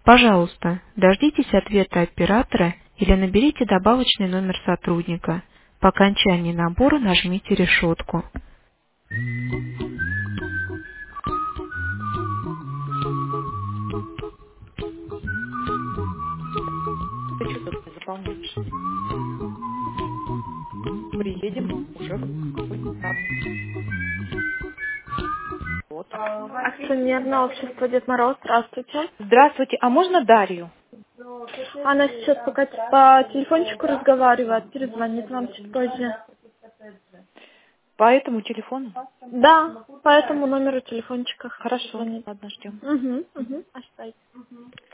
Пожалуйста, дождитесь ответа оператора или наберите добавочный номер сотрудника. По окончании набора нажмите решетку. Ты что тут не заполняешь? Приедем уже в какой-то странный. Вот. Акционерное общество Дед Мороз, здравствуйте. Здравствуйте, а можно Дарью? Она сейчас пока по телефончику разговаривает, перезвонит вам чуть позже. По этому телефону? Да, по этому номеру телефончика Хорошо, звонит. ладно, ждем. Угу, угу. Оставь.